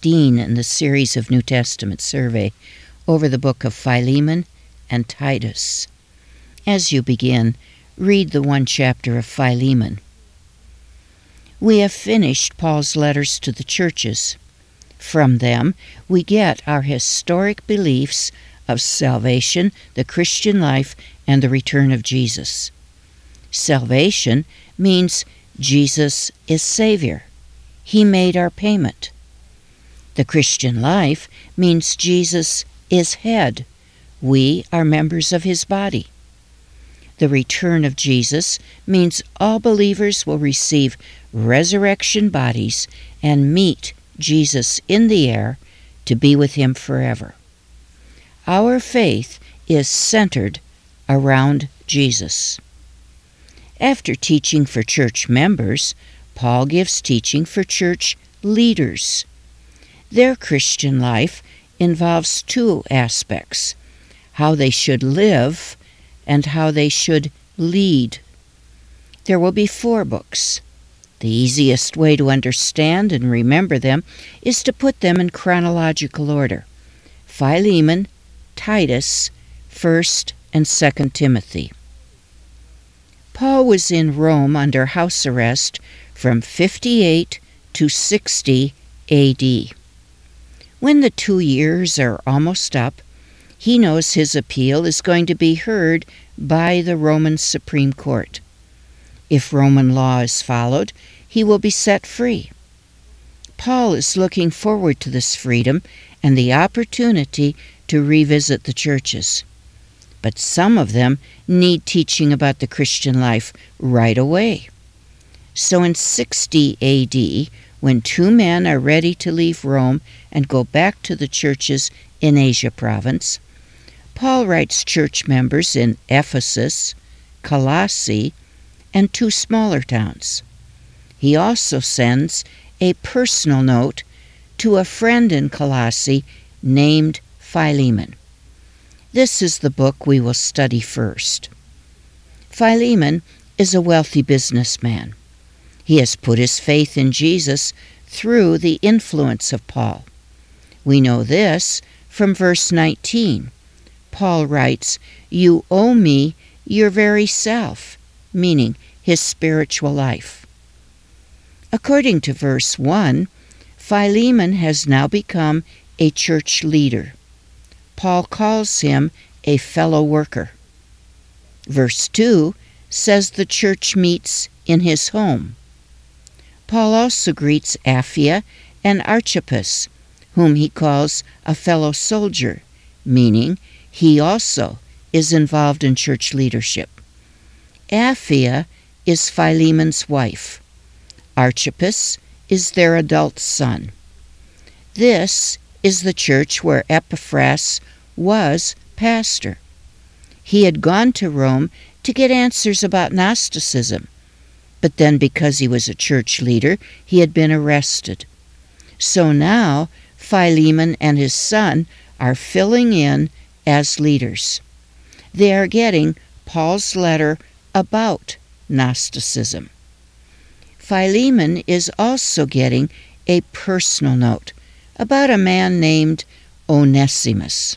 15 in the series of New Testament survey over the book of Philemon and Titus. As you begin, read the one chapter of Philemon. We have finished Paul's letters to the churches. From them, we get our historic beliefs of salvation, the Christian life, and the return of Jesus. Salvation means Jesus is Savior. He made our payment. The Christian life means Jesus is head. We are members of his body. The return of Jesus means all believers will receive resurrection bodies and meet Jesus in the air to be with him forever. Our faith is centered around Jesus. After teaching for church members, Paul gives teaching for church leaders. Their Christian life involves two aspects: how they should live and how they should lead. There will be 4 books. The easiest way to understand and remember them is to put them in chronological order: Philemon, Titus, 1st and 2nd Timothy. Paul was in Rome under house arrest from 58 to 60 A.D. When the 2 years are almost up, he knows his appeal is going to be heard by the Roman Supreme Court. If Roman law is followed, he will be set free. Paul is looking forward to this freedom and the opportunity to revisit the churches. But some of them need teaching about the Christian life right away. So in 60 A.D., when 2 men are ready to leave Rome and go back to the churches in Asia province, Paul writes church members in Ephesus, Colossae, and 2 smaller towns. He also sends a personal note to a friend in Colossae named Philemon. This is the book we will study first. Philemon is a wealthy businessman. He has put his faith in Jesus through the influence of Paul. We know this from verse 19. Paul writes, "You owe me your very self," meaning his spiritual life. According to verse 1, Philemon has now become a church leader. Paul calls him a fellow worker. Verse 2 says the church meets in his home. Paul also greets Apphia and Archippus, whom he calls a fellow soldier, meaning he also is involved in church leadership. Apphia is Philemon's wife. Archippus is their adult son. This is the church where Epaphras was pastor. He had gone to Rome to get answers about Gnosticism, but then because he was a church leader, he had been arrested. So now Philemon and his son are filling in as leaders. They are getting Paul's letter about Gnosticism. Philemon is also getting a personal note about a man named Onesimus.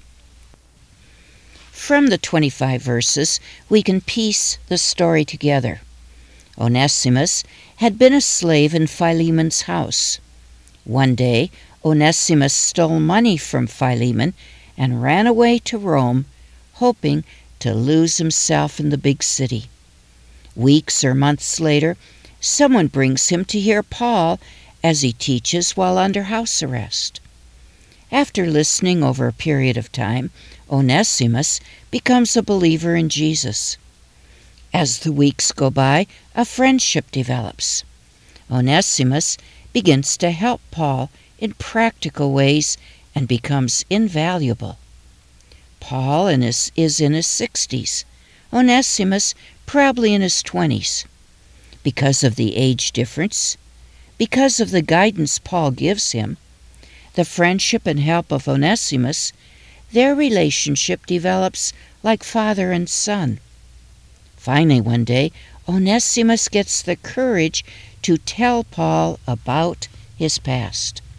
From the 25 verses, we can piece the story together. Onesimus had been a slave in Philemon's house. One day, Onesimus stole money from Philemon and ran away to Rome, hoping to lose himself in the big city. Weeks or months later, someone brings him to hear Paul as he teaches while under house arrest. After listening over a period of time, Onesimus becomes a believer in Jesus. As the weeks go by, a friendship develops. Onesimus begins to help Paul in practical ways and becomes invaluable. Paul is in his 60s. Onesimus probably in his 20s. Because of the age difference, because of the guidance Paul gives him, the friendship and help of Onesimus, their relationship develops like father and son. Finally, one day, Onesimus gets the courage to tell Paul about his past.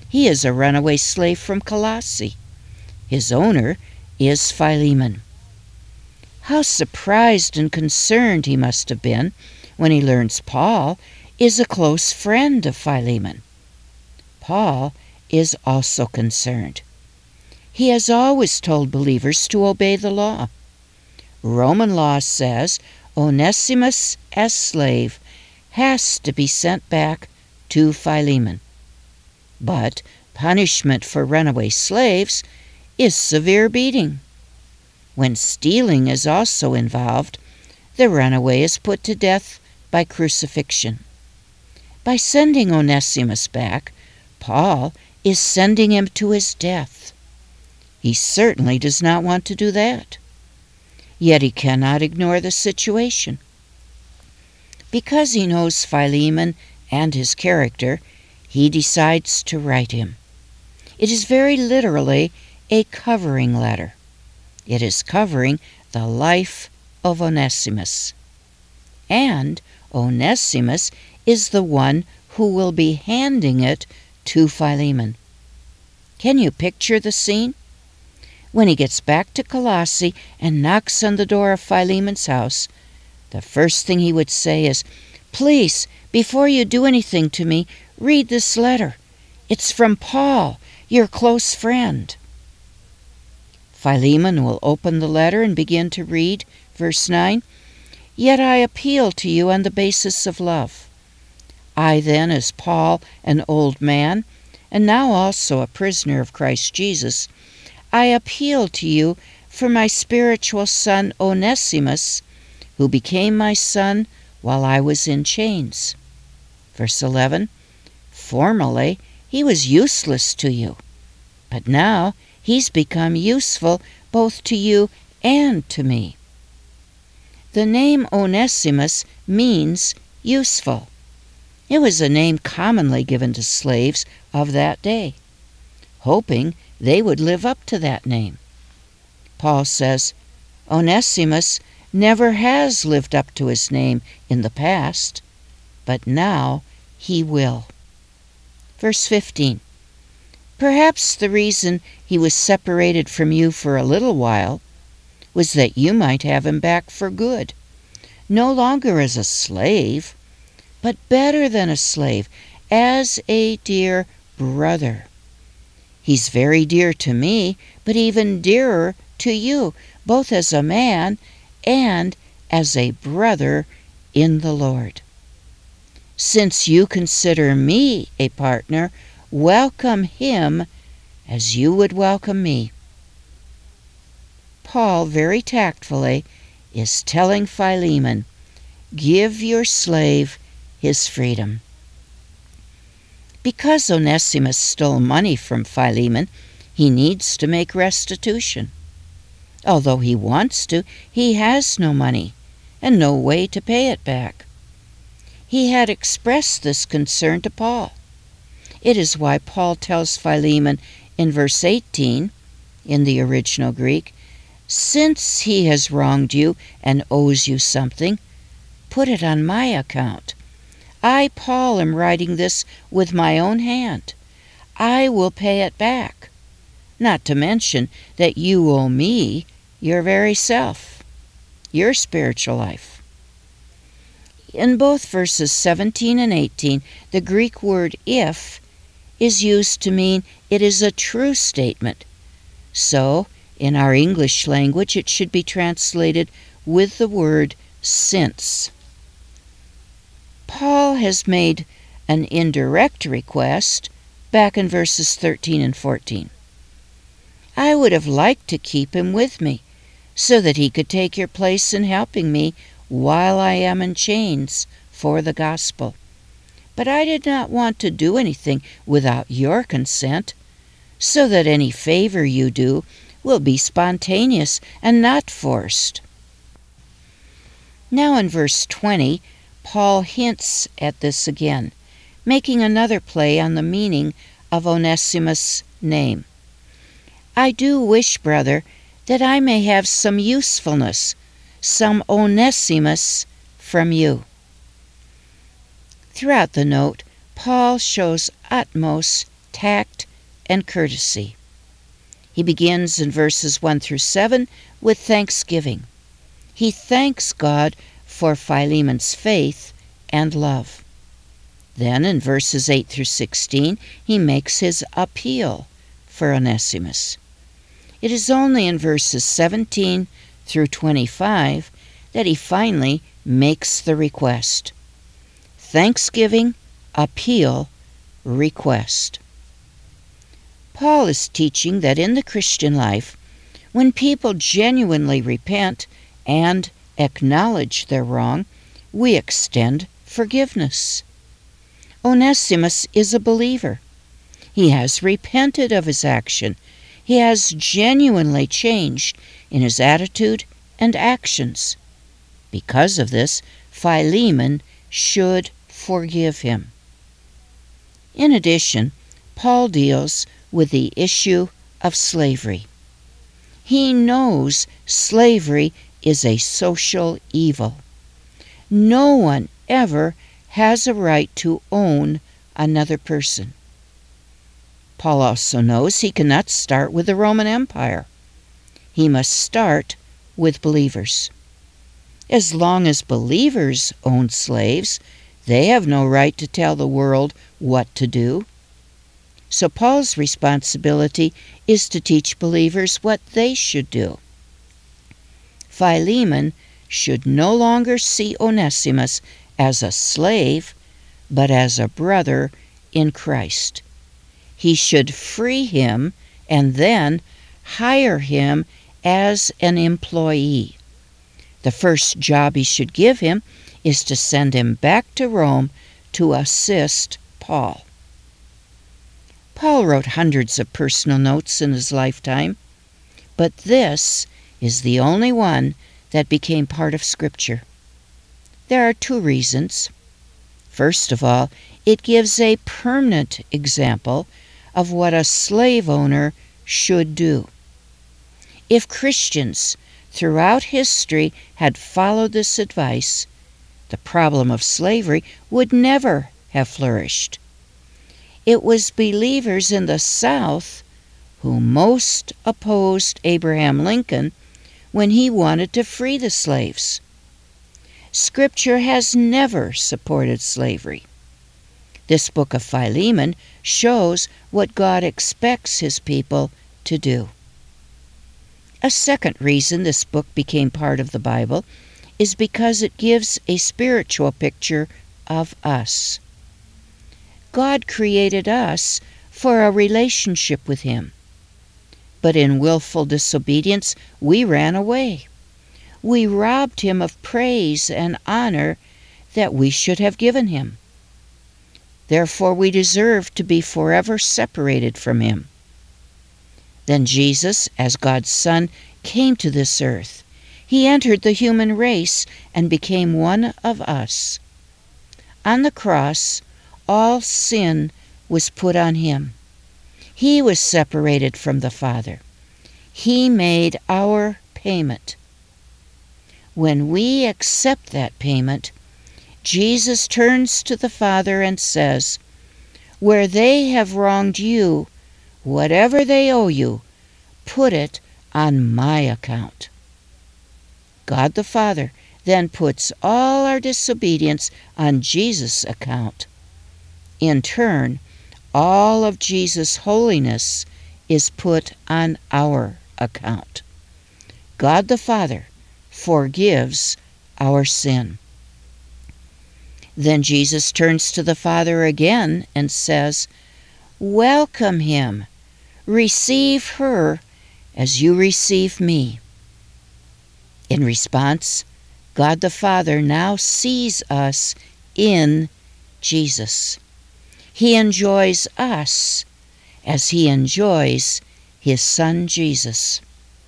He is a runaway slave from Colossae. His owner is Philemon. How surprised and concerned he must have been when he learns Paul is a close friend of Philemon. Paul is also concerned. He has always told believers to obey the law. Roman law says Onesimus as slave has to be sent back to Philemon. But punishment for runaway slaves is severe beating. When stealing is also involved, the runaway is put to death by crucifixion. By sending Onesimus back, Paul is sending him to his death. He certainly does not want to do that. Yet he cannot ignore the situation. Because he knows Philemon and his character, he decides to write him. It is very literally a covering letter. It is covering the life of Onesimus. And Onesimus is the one who will be handing it to Philemon. Can you picture the scene? When he gets back to Colossae and knocks on the door of Philemon's house, the first thing he would say is, "Please, before you do anything to me, read this letter. It's from Paul, your close friend." Philemon will open the letter and begin to read, verse 9, "Yet I appeal to you on the basis of love. I then, as Paul, an old man, and now also a prisoner of Christ Jesus, I appeal to you for my spiritual son Onesimus, who became my son while I was in chains." Verse 11, "Formerly he was useless to you, but now he's become useful both to you and to me." The name Onesimus means useful. It was a name commonly given to slaves of that day, hoping they would live up to that name. Paul says, Onesimus never has lived up to his name in the past, but now he will. Verse 15, "Perhaps the reason he was separated from you for a little while was that you might have him back for good, no longer as a slave, but better than a slave, as a dear brother. He's very dear to me, but even dearer to you, both as a man and as a brother in the Lord. Since you consider me a partner, welcome him as you would welcome me." Paul, very tactfully, is telling Philemon, give your slave his freedom. Because Onesimus stole money from Philemon, he needs to make restitution. Although he wants to, he has no money and no way to pay it back. He had expressed this concern to Paul. It is why Paul tells Philemon in verse 18, in the original Greek, "Since he has wronged you and owes you something, put it on my account. I, Paul, am writing this with my own hand. I will pay it back. Not to mention that you owe me your very self, your spiritual life." In both verses 17 and 18, the Greek word if is used to mean it is a true statement. So, in our English language, it should be translated with the word since. Paul has made an indirect request back in verses 13 and 14. "I would have liked to keep him with me, so that he could take your place in helping me while I am in chains for the gospel. But I did not want to do anything without your consent, so that any favor you do will be spontaneous and not forced." Now in verse 20, Paul hints at this again, making another play on the meaning of Onesimus' name. "I do wish, brother, that I may have some usefulness, some Onesimus from you." Throughout the note, Paul shows utmost tact and courtesy. He begins in verses 1 through 7 with thanksgiving. He thanks God for Philemon's faith and love. Then in verses 8 through 16, he makes his appeal for Onesimus. It is only in verses 17 through 25 that he finally makes the request. Thanksgiving, appeal, request. Paul is teaching that in the Christian life, when people genuinely repent and acknowledge their wrong, we extend forgiveness. Onesimus is a believer. He has repented of his action. He has genuinely changed in his attitude and actions. Because of this, Philemon should forgive him. In addition, Paul deals with the issue of slavery. He knows slavery is a social evil. No one ever has a right to own another person. Paul also knows he cannot start with the Roman Empire. He must start with believers. As long as believers own slaves, they have no right to tell the world what to do. So Paul's responsibility is to teach believers what they should do. Philemon should no longer see Onesimus as a slave, but as a brother in Christ. He should free him and then hire him as an employee. The first job he should give him is to send him back to Rome to assist Paul. Paul wrote hundreds of personal notes in his lifetime, but this is the only one that became part of Scripture. There are two reasons. First of all, it gives a permanent example of what a slave owner should do. If Christians throughout history had followed this advice, the problem of slavery would never have flourished. It was believers in the South who most opposed Abraham Lincoln when he wanted to free the slaves. Scripture has never supported slavery. This book of Philemon shows what God expects his people to do. A second reason this book became part of the Bible is because it gives a spiritual picture of us. God created us for a relationship with him. But in willful disobedience, we ran away. We robbed him of praise and honor that we should have given him. Therefore, we deserve to be forever separated from him. Then Jesus, as God's Son, came to this earth. He entered the human race and became one of us. On the cross, all sin was put on him. He was separated from the Father. He made our payment. When we accept that payment, Jesus turns to the Father and says, "Where they have wronged you, whatever they owe you, put it on my account." God the Father then puts all our disobedience on Jesus' account. In turn, all of Jesus' holiness is put on our account. God the Father forgives our sin. Then Jesus turns to the Father again and says, "Welcome him. Receive her as you receive me." In response, God the Father now sees us in Jesus. He enjoys us as he enjoys his Son Jesus.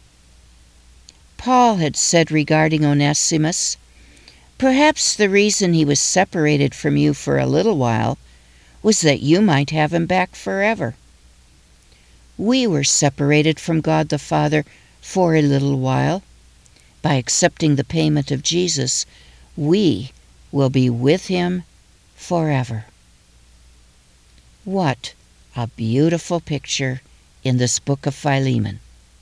Paul had said regarding Onesimus, "Perhaps the reason he was separated from you for a little while was that you might have him back forever." We were separated from God the Father for a little while. By accepting the payment of Jesus, we will be with him forever. What a beautiful picture in this book of Philemon.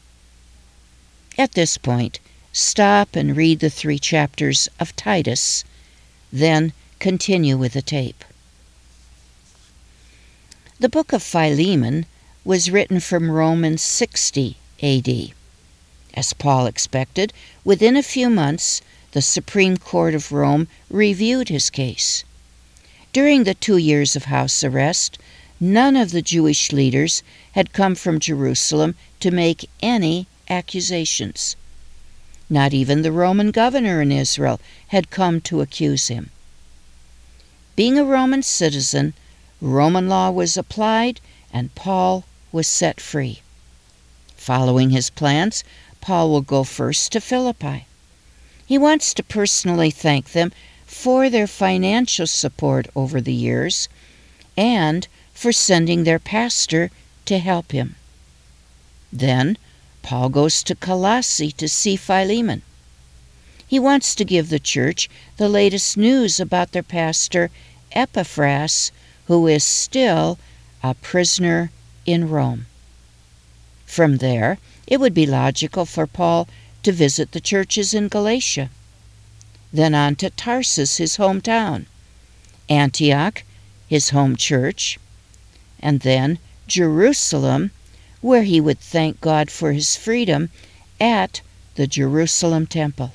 At this point, stop and read the 3 chapters of Titus, then continue with the tape. The book of Philemon was written from Rome in 60 A.D. As Paul expected, within a few months, the Supreme Court of Rome reviewed his case. During the 2 years of house arrest, none of the Jewish leaders had come from Jerusalem to make any accusations. Not even the Roman governor in Israel had come to accuse him. Being a Roman citizen, Roman law was applied and Paul was set free. Following his plans, Paul will go first to Philippi. He wants to personally thank them for their financial support over the years and for sending their pastor to help him. Then Paul goes to Colossae to see Philemon. He wants to give the church the latest news about their pastor Epaphras, who is still a prisoner in Rome. From there, it would be logical for Paul to visit the churches in Galatia, then on to Tarsus, his hometown, Antioch, his home church, and then Jerusalem, where he would thank God for his freedom at the Jerusalem temple.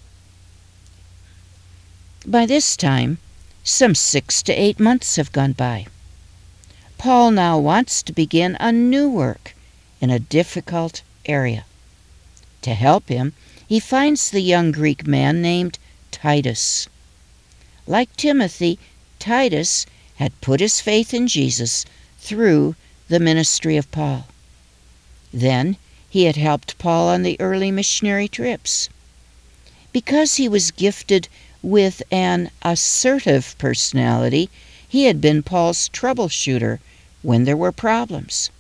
By this time, some 6 to 8 months have gone by. Paul now wants to begin a new work in a difficult area. To help him, he finds the young Greek man named Titus. Like Timothy, Titus had put his faith in Jesus through the ministry of Paul. Then he had helped Paul on the early missionary trips. Because he was gifted with an assertive personality, he had been Paul's troubleshooter when there were problems.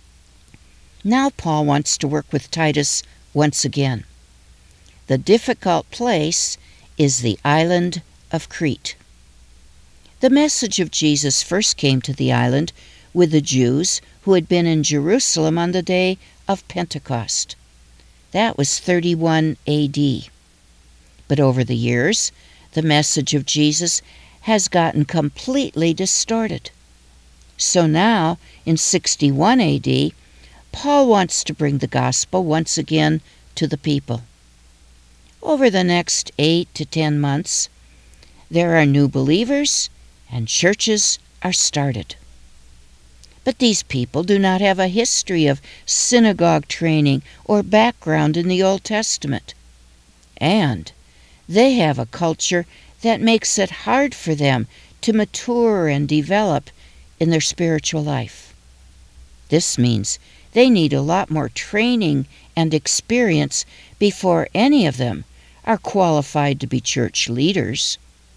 Now Paul wants to work with Titus once again. The difficult place is the island of Crete. The message of Jesus first came to the island with the Jews who had been in Jerusalem on the day of Pentecost. That was 31 A.D. But over the years, the message of Jesus has gotten completely distorted. So now, in 61 A.D., Paul wants to bring the gospel once again to the people. Over the next 8 to 10 months, there are new believers and churches are started. But these people do not have a history of synagogue training or background in the Old Testament. And they have a culture that makes it hard for them to mature and develop in their spiritual life. This means they need a lot more training and experience before any of them are qualified to be church leaders.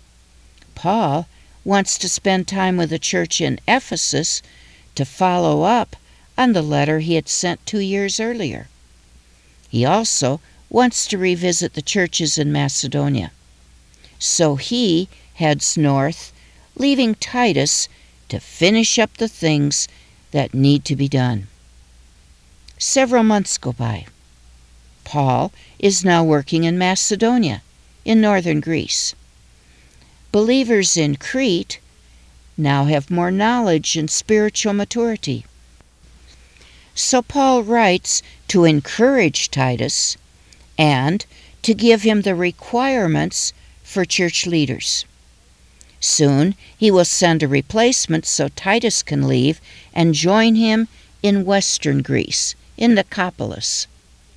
Paul wants to spend time with the church in Ephesus to follow up on the letter he had sent 2 years earlier. He also wants to revisit the churches in Macedonia. So he heads north, leaving Titus to finish up the things that need to be done. Several months go by. Paul is now working in Macedonia, in northern Greece. Believers in Crete now have more knowledge and spiritual maturity. So Paul writes to encourage Titus and to give him the requirements for church leaders. Soon he will send a replacement so Titus can leave and join him in western Greece, in Nicopolis.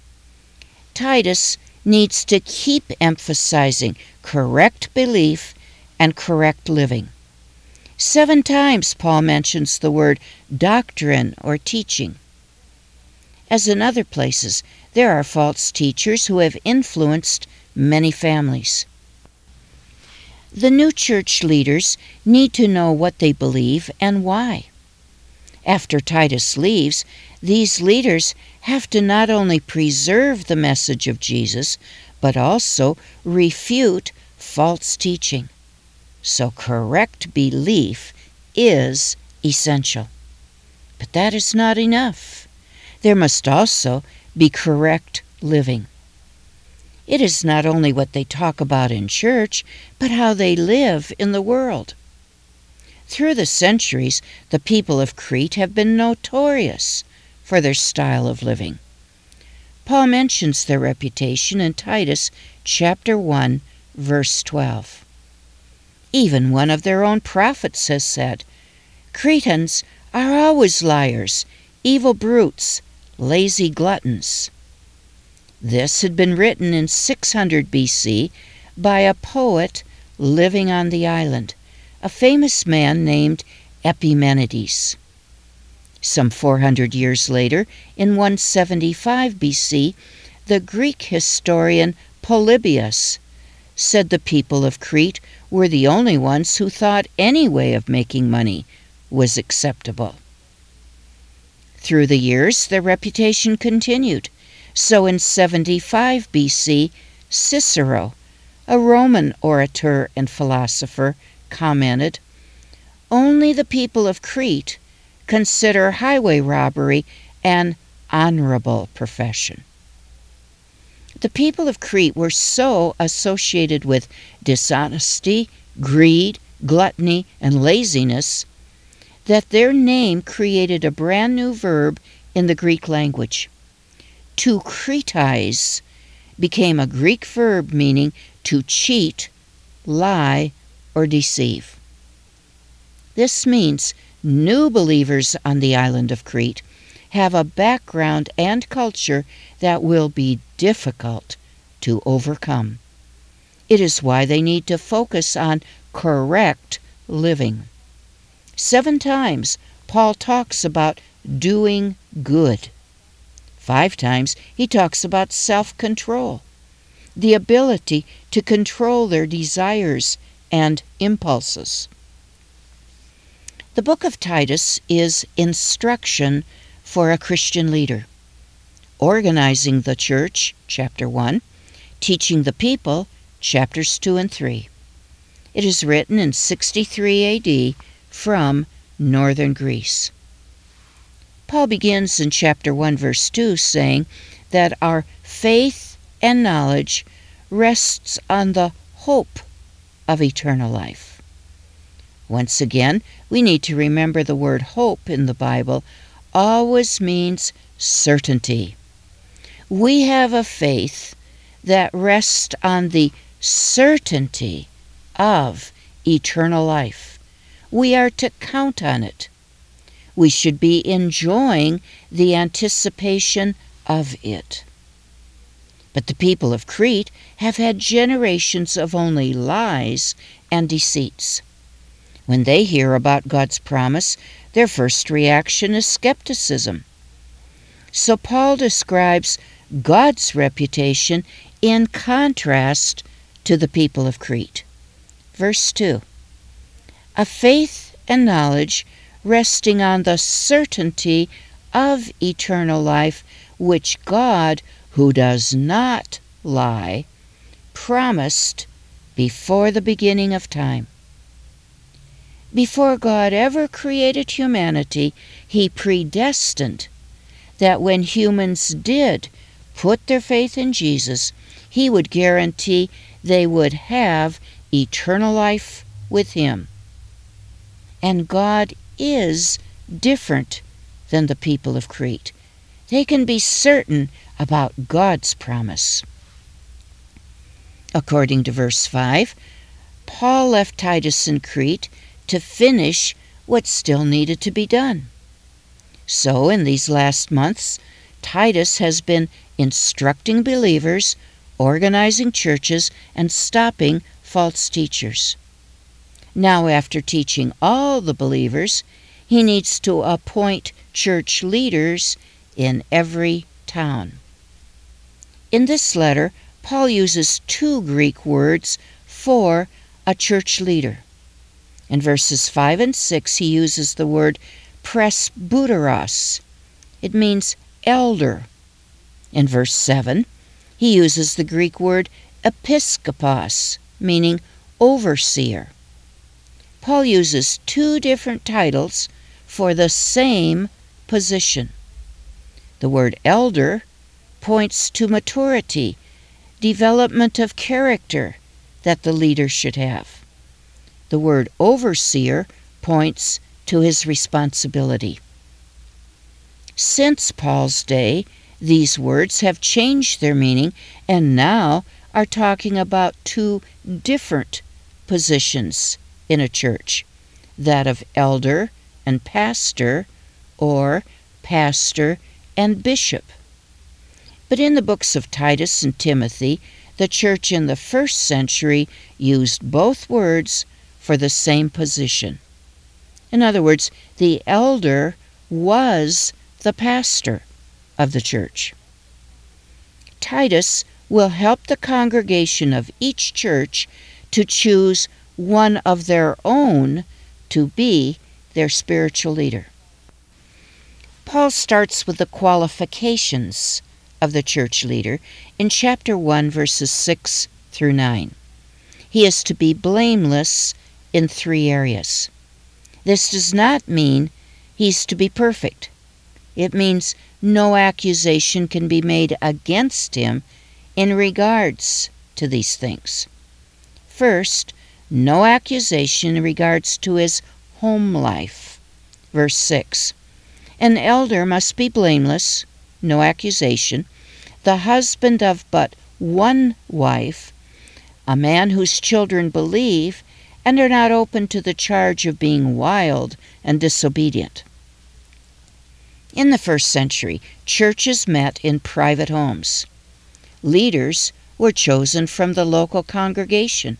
Titus needs to keep emphasizing correct belief and correct living. 7 times Paul mentions the word doctrine or teaching. As in other places, there are false teachers who have influenced many families. The new church leaders need to know what they believe and why. After Titus leaves, these leaders have to not only preserve the message of Jesus, but also refute false teaching. So correct belief is essential. But that is not enough. There must also be correct living. It is not only what they talk about in church, but how they live in the world. Through the centuries, the people of Crete have been notorious for their style of living. Paul mentions their reputation in Titus chapter 1, verse 12. Even one of their own prophets has said, "Cretans are always liars, evil brutes, lazy gluttons." This had been written in 600 BC by a poet living on the island, a famous man named Epimenides. Some 400 years later, in 175 BC, the Greek historian Polybius said the people of Crete were the only ones who thought any way of making money was acceptable. Through the years, their reputation continued. So in 75 BC, Cicero, a Roman orator and philosopher, commented, "Only the people of Crete consider highway robbery an honorable profession." The people of Crete were so associated with dishonesty, greed, gluttony, and laziness that their name created a brand new verb in the Greek language. To kretize became a Greek verb meaning to cheat, lie, or deceive. This means new believers on the island of Crete have a background and culture that will be difficult to overcome. It is why they need to focus on correct living. 7 times Paul talks about doing good. 5 times he talks about self-control, the ability to control their desires and impulses. The book of Titus is instruction for a Christian leader. Organizing the church, chapter 1, teaching the people, chapters 2 and 3. It is written in 63 AD from northern Greece. Paul begins in chapter 1, verse 2, saying that our faith and knowledge rests on the hope of eternal life. Once again, we need to remember the word hope in the Bible always means certainty. We have a faith that rests on the certainty of eternal life. We are to count on it. We should be enjoying the anticipation of it. But the people of Crete have had generations of only lies and deceits. When they hear about God's promise, their first reaction is skepticism. So Paul describes God's reputation in contrast to the people of Crete. Verse 2, "A faith and knowledge resting on the certainty of eternal life, which God, who does not lie, promised before the beginning of time." Before God ever created humanity, He predestined that when humans did put their faith in Jesus, He would guarantee they would have eternal life with Him. And God is different than the people of Crete. They can be certain about God's promise. According to verse 5, Paul left Titus in Crete to finish what still needed to be done. So in these last months, Titus has been instructing believers, organizing churches, and stopping false teachers. Now, after teaching all the believers, he needs to appoint church leaders in every town. In this letter, Paul uses 2 Greek words for a church leader. In verses 5 and 6, he uses the word presbyteros. It means elder. In verse 7, he uses the Greek word episkopos, meaning overseer. Paul uses 2 different titles for the same position. The word elder points to maturity, development of character that the leader should have. The word overseer points to his responsibility. Since Paul's day, these words have changed their meaning and now are talking about two different positions in a church, that of elder and pastor, or pastor and bishop. But in the books of Titus and Timothy, the church in the first century used both words for the same position. In other words, the elder was the pastor of the church. Titus will help the congregation of each church to choose one of their own to be their spiritual leader. Paul starts with the qualifications of the church leader in chapter 1, verses 6 through 9. He is to be blameless in 3 areas. This does not mean he's to be perfect. It means no accusation can be made against him in regards to these things. First, no accusation in regards to his home life. Verse 6. An elder must be blameless, no accusation, the husband of but one wife, a man whose children believe and are not open to the charge of being wild and disobedient. In the first century, churches met in private homes. Leaders were chosen from the local congregation.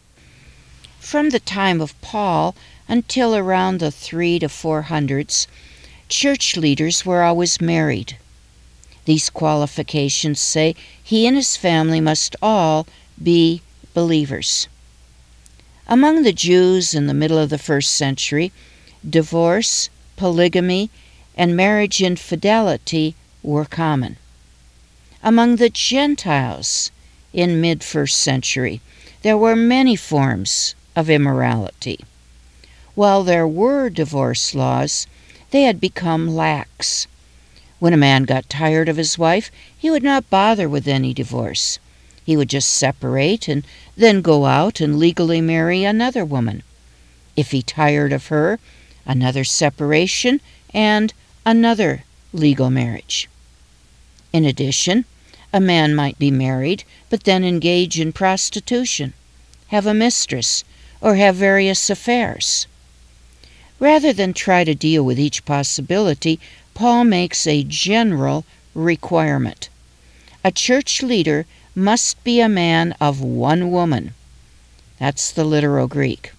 From the time of Paul until around the 300 to 400s, church leaders were always married. These qualifications say he and his family must all be believers. Among the Jews in the middle of the first century, divorce, polygamy, and marriage infidelity were common. Among the Gentiles in mid-first century, there were many forms of immorality. While there were divorce laws, they had become lax. When a man got tired of his wife, he would not bother with any divorce. He would just separate and then go out and legally marry another woman. If he tired of her, another separation and another legal marriage. In addition, a man might be married but then engage in prostitution, have a mistress, or have various affairs. Rather than try to deal with each possibility, Paul makes a general requirement. A church leader must be a man of one woman. That's the literal Greek.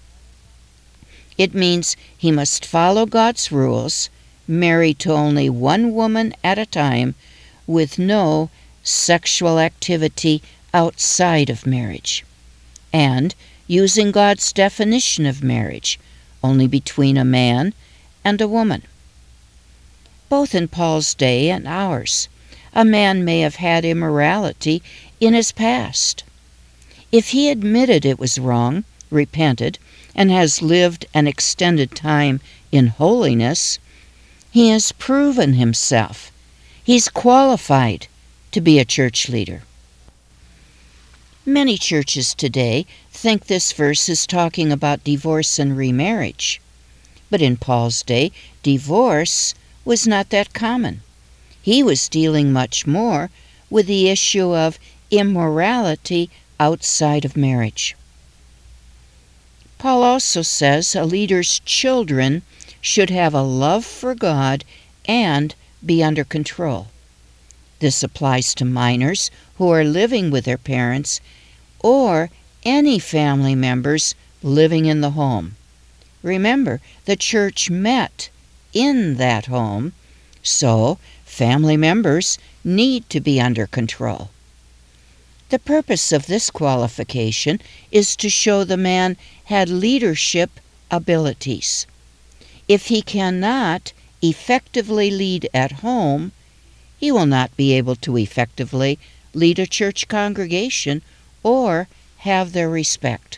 It means he must follow God's rules, married to only one woman at a time, with no sexual activity outside of marriage, and using God's definition of marriage, only between a man and a woman. Both in Paul's day and ours, a man may have had immorality in his past. If he admitted it was wrong, repented, and has lived an extended time in holiness, he has proven himself. He's qualified to be a church leader. Many churches today think this verse is talking about divorce and remarriage. But in Paul's day, divorce was not that common. He was dealing much more with the issue of immorality outside of marriage. Paul also says a leader's children should have a love for God and be under control. This applies to minors who are living with their parents or any family members living in the home. Remember, the church met in that home, so family members need to be under control. The purpose of this qualification is to show the man had leadership abilities. If he cannot effectively lead at home, he will not be able to effectively lead a church congregation or have their respect.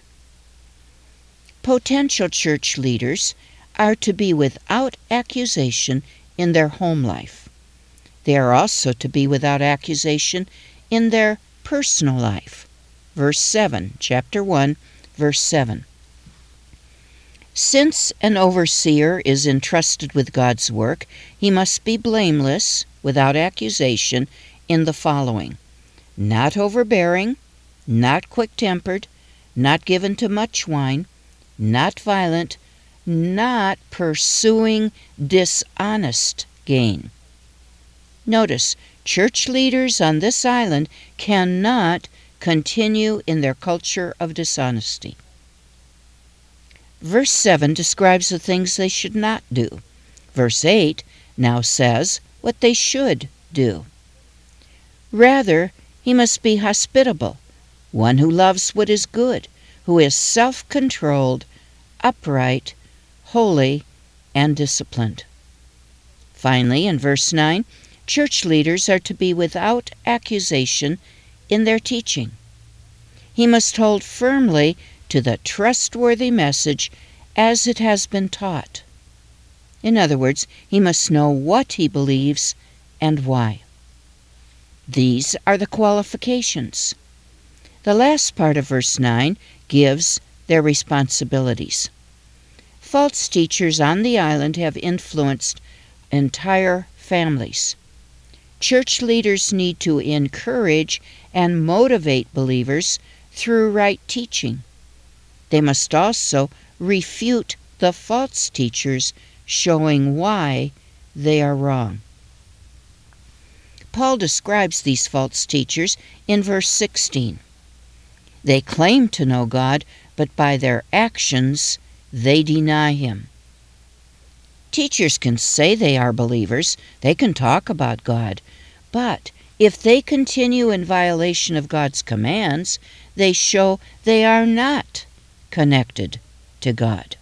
Potential church leaders are to be without accusation in their home life. They are also to be without accusation in their personal life. Verse 7, chapter 1, verse 7. Since an overseer is entrusted with God's work, he must be blameless, without accusation, in the following: not overbearing, not quick-tempered, not given to much wine, not violent, not pursuing dishonest gain. Notice, church leaders on this island cannot continue in their culture of dishonesty. Verse 7 describes the things they should not do. Verse 8 now says what they should do. Rather, he must be hospitable, one who loves what is good, who is self-controlled, upright, holy, and disciplined. Finally, in verse 9, church leaders are to be without accusation in their teaching. He must hold firmly to the trustworthy message as it has been taught. In other words, he must know what he believes and why. These are the qualifications. The last part of verse 9 gives their responsibilities. False teachers on the island have influenced entire families. Church leaders need to encourage and motivate believers through right teaching. They must also refute the false teachers, showing why they are wrong. Paul describes these false teachers in verse 16. They claim to know God, but by their actions they deny Him. Teachers can say they are believers, they can talk about God, but if they continue in violation of God's commands, they show they are not connected to God.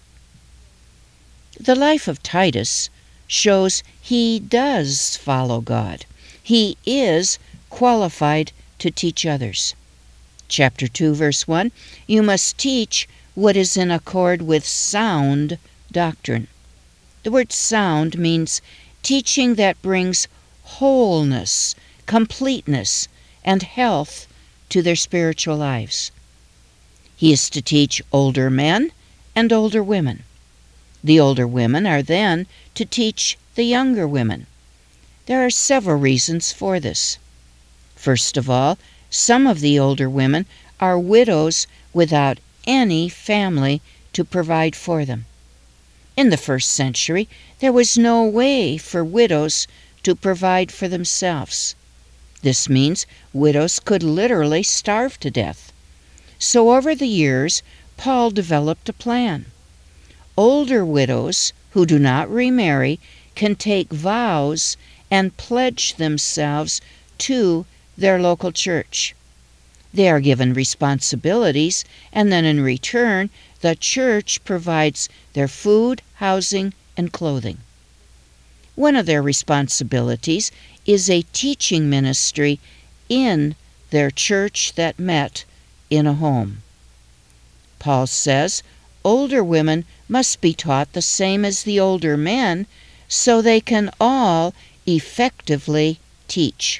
The life of Titus shows he does follow God. He is qualified to teach others. Chapter 2, verse 1, you must teach what is in accord with sound doctrine. The word sound means teaching that brings wholeness, completeness, and health to their spiritual lives. He is to teach older men and older women. The older women are then to teach the younger women. There are several reasons for this. First of all, some of the older women are widows without any family to provide for them. In the first century, there was no way for widows to provide for themselves. This means widows could literally starve to death. So over the years, Paul developed a plan. Older widows who do not remarry can take vows and pledge themselves to their local church. They are given responsibilities, and then in return, the church provides their food, housing, and clothing. One of their responsibilities is a teaching ministry in their church that met in a home. Paul says older women must be taught the same as the older men so they can all effectively teach.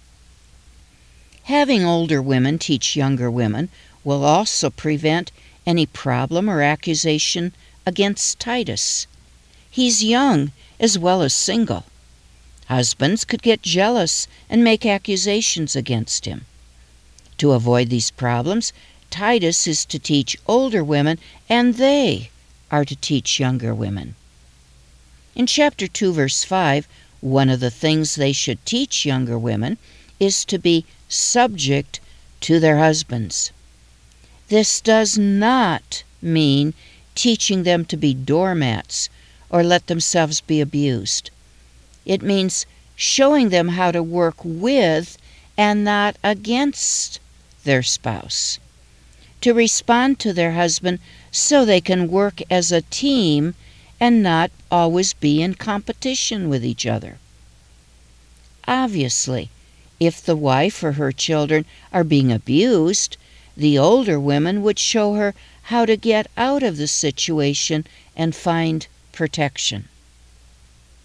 Having older women teach younger women will also prevent any problem or accusation against Titus. He's young as well as single. Husbands could get jealous and make accusations against him. To avoid these problems, Titus is to teach older women, and they are to teach younger women. In chapter 2, verse 5, one of the things they should teach younger women is to be subject to their husbands. This does not mean teaching them to be doormats or let themselves be abused. It means showing them how to work with and not against their spouse, to respond to their husband so they can work as a team and not always be in competition with each other. Obviously, if the wife or her children are being abused, the older women would show her how to get out of the situation and find protection.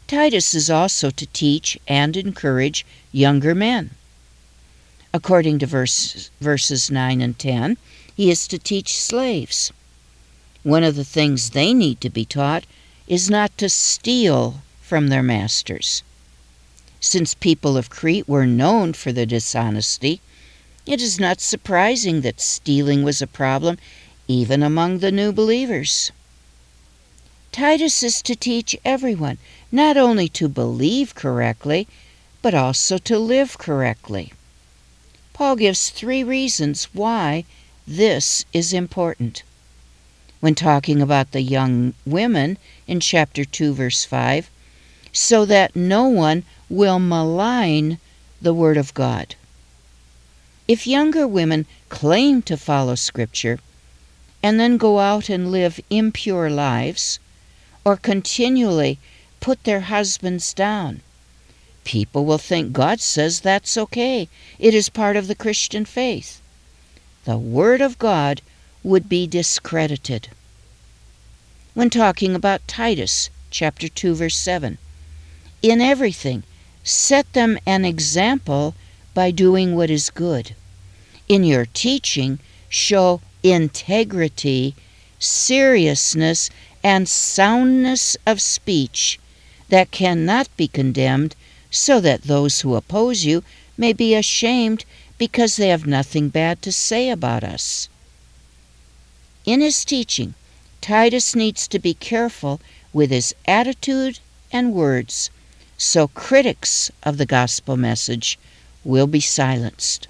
Titus is also to teach and encourage younger men. According to verses 9 and 10, he is to teach slaves. One of the things they need to be taught is not to steal from their masters. Since people of Crete were known for their dishonesty, it is not surprising that stealing was a problem even among the new believers. Titus is to teach everyone not only to believe correctly, but also to live correctly. Paul gives 3 reasons why this is important. When talking about the young women in chapter 2, verse 5, so that no one will malign the Word of God. If younger women claim to follow Scripture and then go out and live impure lives, or continually put their husbands down, people will think God says that's okay. It is part of the Christian faith. The Word of God would be discredited. When talking about Titus, chapter 2, verse 7, in everything, set them an example by doing what is good. In your teaching, show integrity, seriousness, and soundness of speech that cannot be condemned, so that those who oppose you may be ashamed because they have nothing bad to say about us. In his teaching, Titus needs to be careful with his attitude and words, so critics of the gospel message will be silenced.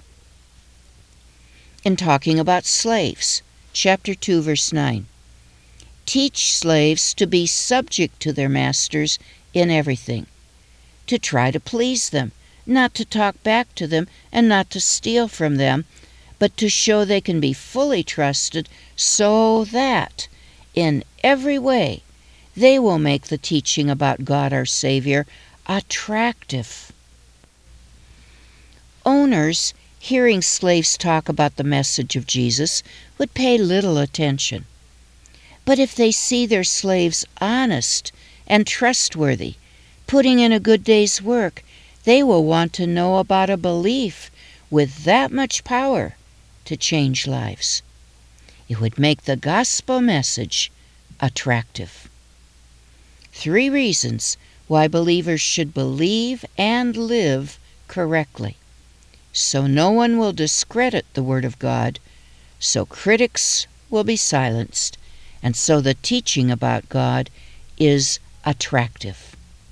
In talking about slaves, chapter 2, verse 9, teach slaves to be subject to their masters in everything, to try to please them, not to talk back to them and not to steal from them, but to show they can be fully trusted so that in every way they will make the teaching about God our Savior attractive. Owners, hearing slaves talk about the message of Jesus, would pay little attention. But if they see their slaves honest and trustworthy, putting in a good day's work, they will want to know about a belief with that much power to change lives. It would make the gospel message attractive. 3 reasons why believers should believe and live correctly, so no one will discredit the Word of God, so critics will be silenced, and so the teaching about God is attractive.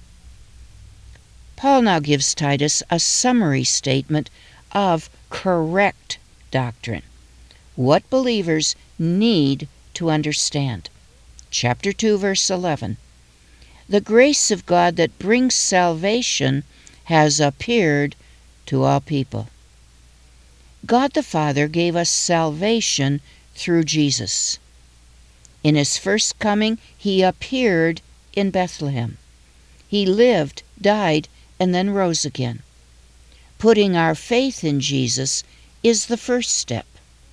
Paul now gives Titus a summary statement of correct doctrine, what believers need to understand. Chapter 2, verse 11. The grace of God that brings salvation has appeared to all people. God the Father gave us salvation through Jesus. In his first coming, he appeared in Bethlehem. He lived, died, and then rose again. Putting our faith in Jesus is the first step.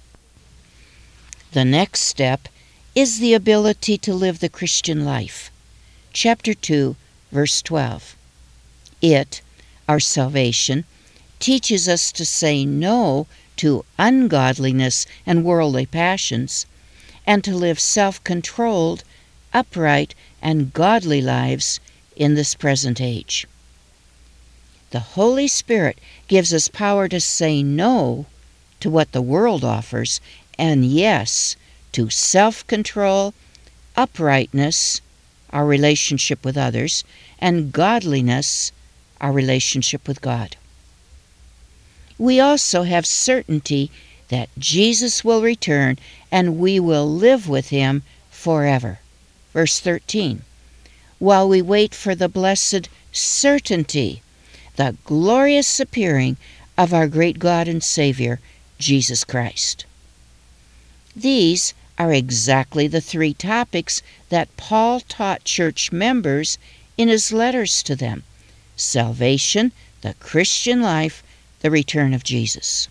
The next step is the ability to live the Christian life. Chapter 2, verse 12. It, our salvation, teaches us to say no to ungodliness and worldly passions, and to live self-controlled, upright, and godly lives in this present age. The Holy Spirit gives us power to say no to what the world offers, and yes to self-control, uprightness, our relationship with others, and godliness, our relationship with God. We also have certainty that Jesus will return and we will live with him forever. Verse 13. While we wait for the blessed certainty, the glorious appearing of our great God and Savior, Jesus Christ. These are exactly the 3 topics that Paul taught church members in his letters to them: salvation, the Christian life, the return of Jesus.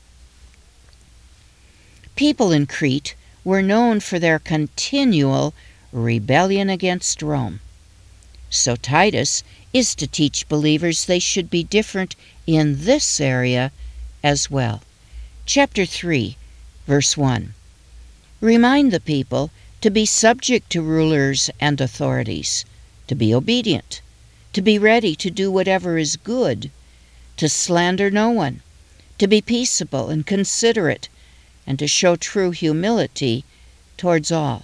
People in Crete were known for their continual rebellion against Rome. So Titus is to teach believers they should be different in this area as well. Chapter 3, verse 1. Remind the people to be subject to rulers and authorities, to be obedient, to be ready to do whatever is good, to slander no one, to be peaceable and considerate, and to show true humility towards all.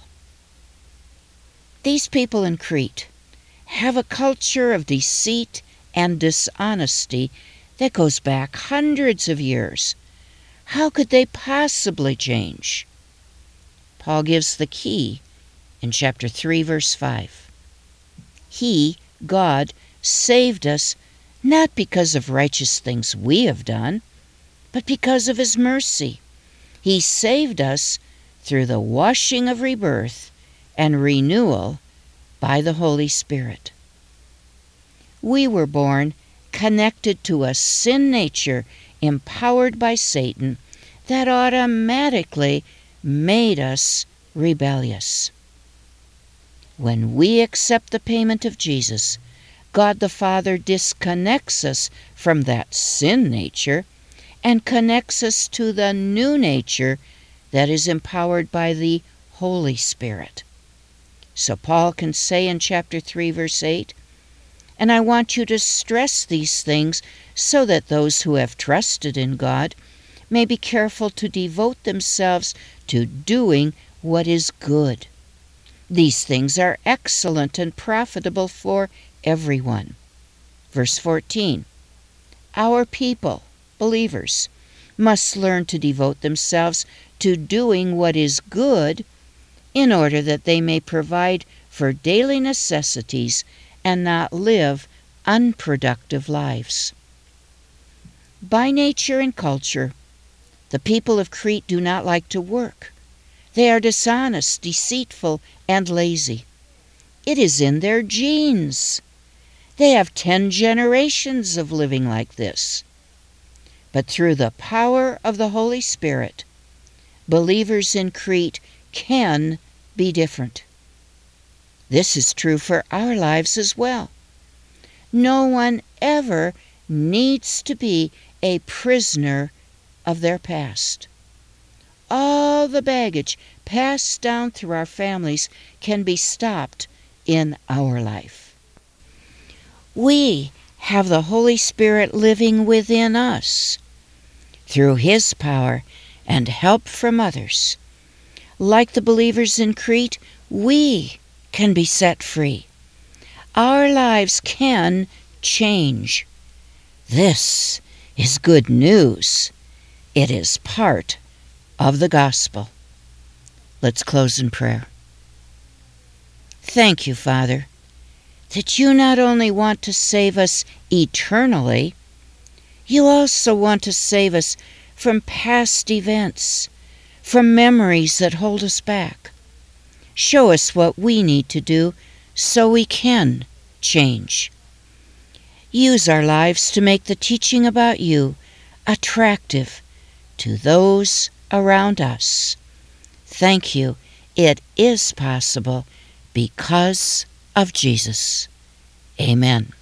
These people in Crete have a culture of deceit and dishonesty that goes back hundreds of years. How could they possibly change? Paul gives the key in chapter 3, verse 5. He, God, saved us not because of righteous things we have done, but because of His mercy. He saved us through the washing of rebirth and renewal by the Holy Spirit. We were born connected to a sin nature empowered by Satan that automatically made us rebellious. When we accept the payment of Jesus, God the Father disconnects us from that sin nature and connects us to the new nature that is empowered by the Holy Spirit. So Paul can say in chapter 3, verse 8, "And I want you to stress these things so that those who have trusted in God may be careful to devote themselves to doing what is good. These things are excellent and profitable for everyone." Verse 14, our people, believers, must learn to devote themselves to doing what is good in order that they may provide for daily necessities and not live unproductive lives. By nature and culture, the people of Crete do not like to work. They are dishonest, deceitful, and lazy. It is in their genes. They have 10 generations of living like this. But through the power of the Holy Spirit, believers in Crete can be different. This is true for our lives as well. No one ever needs to be a prisoner of their past. All the baggage passed down through our families can be stopped in our life. We have the Holy Spirit living within us. Through His power and help from others, like the believers in Crete, we can be set free. Our lives can change. This is good news. It is part of the gospel. Let's close in prayer. Thank you, Father, that you not only want to save us eternally, you also want to save us from past events, from memories that hold us back. Show us what we need to do so we can change. Use our lives to make the teaching about you attractive to those around us. Thank you. It is possible because of Jesus. Amen.